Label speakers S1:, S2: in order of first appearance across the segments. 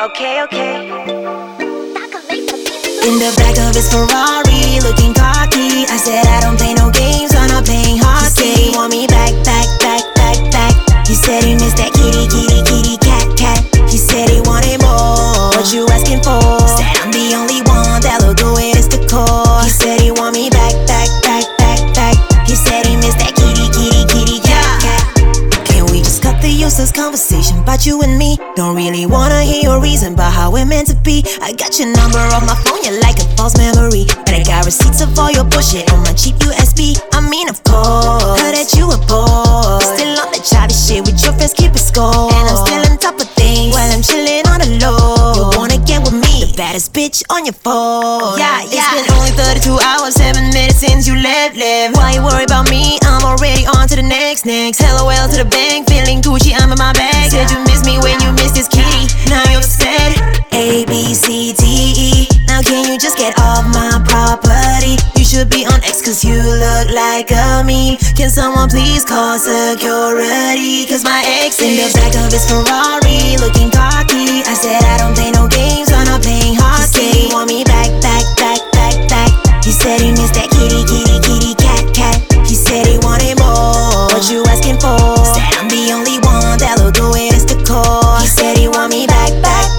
S1: Okay.
S2: In the back of his Ferrari, looking cocky. I said I don't play no games, I'm not playing hockey. He said he want me back. He said he missed that kitty, cat. He said he wanted more. What you asking for? Said I'm the only one that look good with his decor. He said he want me back. He said he missed that kitty, cat. Can we just cut the useless conversation about you and me? Don't really wanna hear your reason about how we're meant to be. I got your number off my phone, you're like a false memory. But I got receipts of all your bullshit on my cheap USB. I mean, of course, heard that you a boy. Still on that childish shit with your friends, keep it score. And I'm still on top of things while I'm chilling on the low. You wanna get with me, the baddest bitch on your phone. Yeah. It's been only 32 hours, 7 minutes since you left. Why you worry about me? I'm already on to the next. LOL to the bank, feeling Gucci, I'm in my bag. Said you miss me when you missed this kitty, now you're upset. A, B, C, D, E. Now can you just get off my property? You should be on X cause you look like a me. Can someone please call security? Cause my ex in the back of his Ferrari, looking cocky. I said I don't play no games, I'm not playing hockey. He said he want me back. He said he missed that kitty, cat. He said he wanted more. What you asking for? Said I'm the only one that look good with his decor. He said he want me back.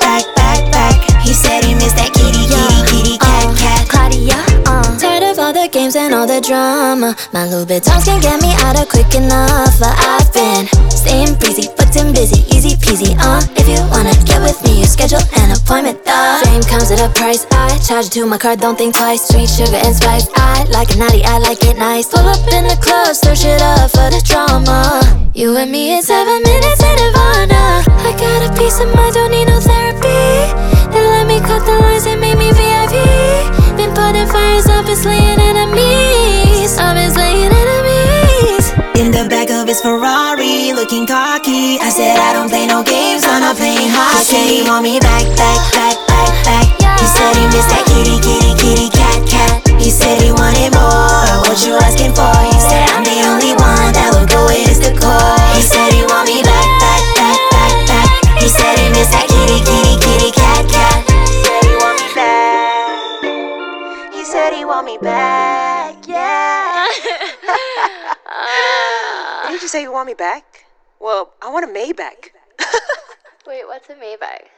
S2: He said he missed that kitty, cat.
S3: Claudia, tired of all the games and all the drama. My Louboutins can't get me out of quick enough. I've been staying breezy, booked and busy, easy peasy. If you wanna get with me, you schedule an appointment. Fame comes at a price. I charge it to my card, don't think twice. Sweet sugar and spice. I like it naughty, I like it nice. Pull up in the club, stir shit up for the drama. You and me in 7 minutes in Nirvana. I got a piece of mind, don't need no therapy. They let me cut the lines and made me VIP. Been putting fires up and slaying enemies. I've been slaying enemies.
S2: In the back of his Ferrari, looking cocky. I said I don't play no games, I'm not playing hockey. He said he want me back. He said he missed that kitty, cat. He said he wanted more. What you asking for? He said I'm the only one that would go with his decor. He said he want me back. He said he missed that kitty, cat. He said he want me back. Yeah.
S1: Did you say you want me back? Well, I want a Maybach.
S3: Wait, what's a Maybach?